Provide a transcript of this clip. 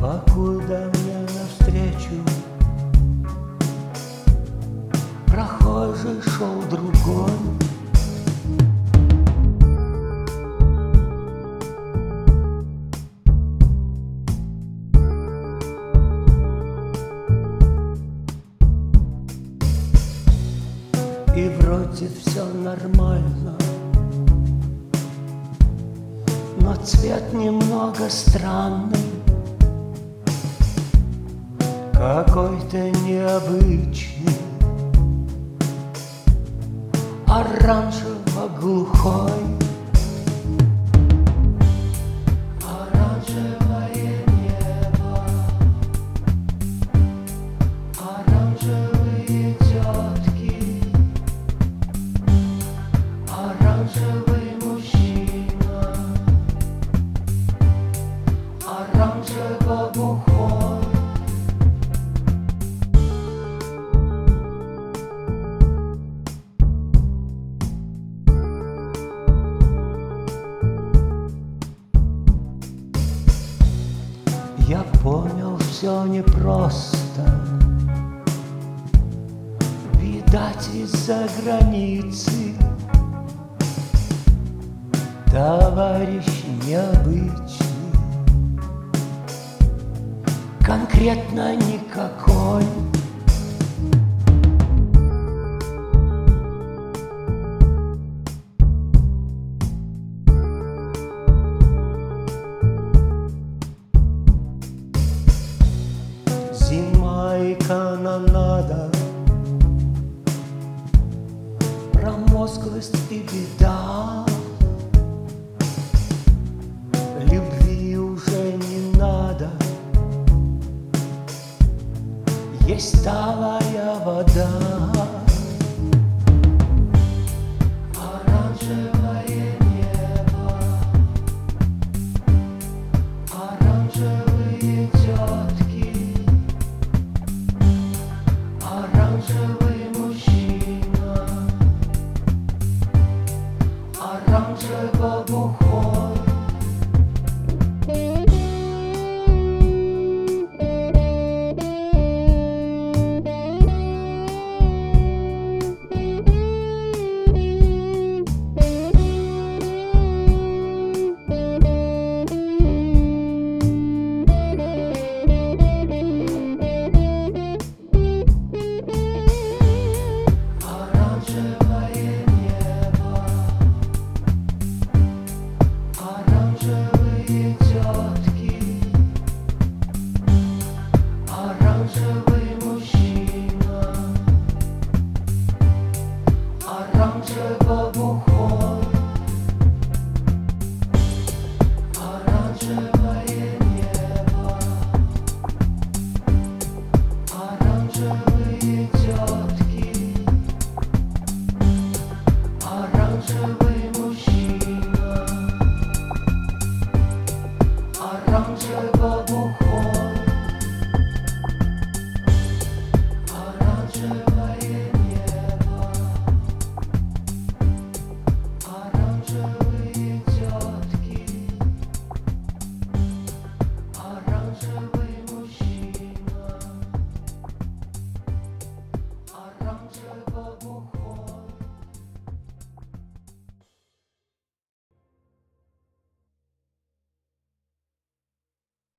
Покуда мне навстречу прохожий шел другой, и вроде все нормально, но цвет немного странный, какой-то необычный, оранжево-глухой. Оранжевое небо, оранжевые тетки, оранжевый мужчина, оранжево-бухой. Я понял, все непросто, видать, из-за границы. Товарищ необычный, конкретно никакой. Зима и канонада, промозглость и беда. Любви уже не надо, есть талая вода.